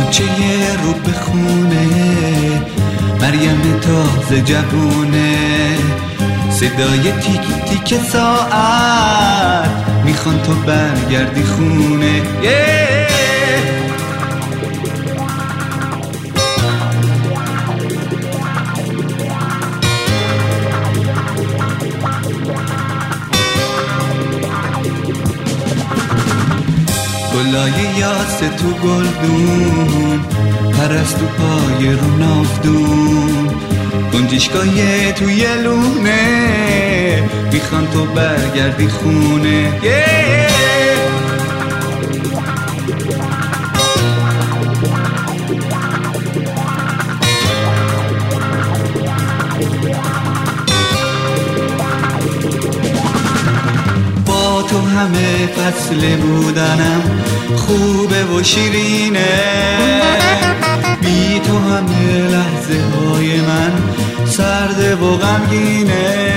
کوچه رو بخونه، مریم تازه جوونه، صدای تیک تیک ساعت میخوان تو برگردی خونه. گلای یاسه تو گلدون، پرستو پای رو نافدون، گنجشکای توی لونه میخوان تو برگردی خونه. با تو همه فصل بودنم خوبه و شیرینه، بی تو همه لحظه های من سرده و غمگینه.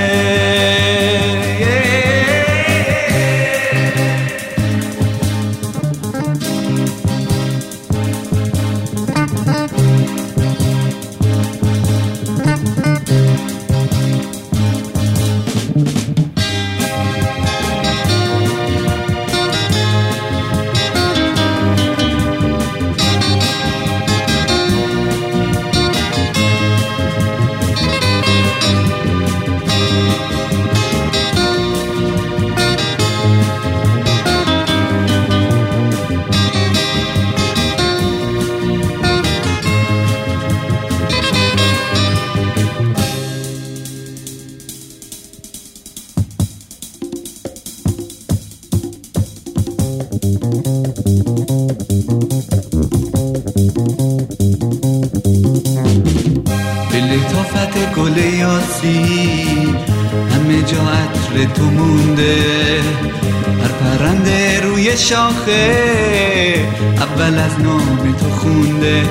به لطافت گل یاسی همه جا عطر تو مونده، هر پرنده روی شاخه اول از نام تو خونده.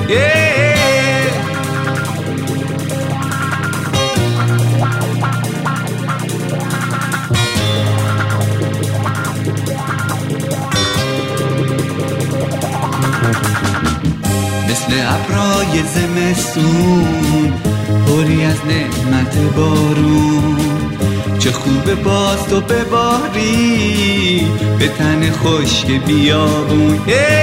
مثل ابرای زمستون پری از نعمت بارون، چه خوبه باز تو بباری به تن خشک بیابون.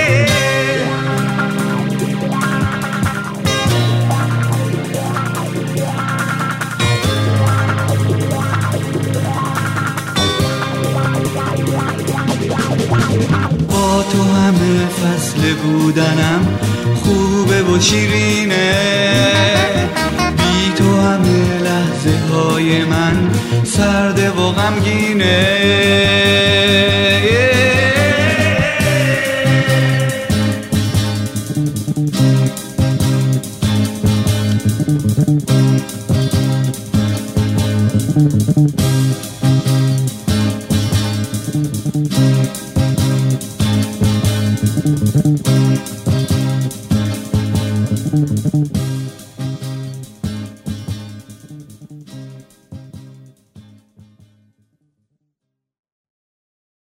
با تو همه فصل بودنم خوبه و شیرینه، بی تو همه لحظه های من سرده و غمگینه.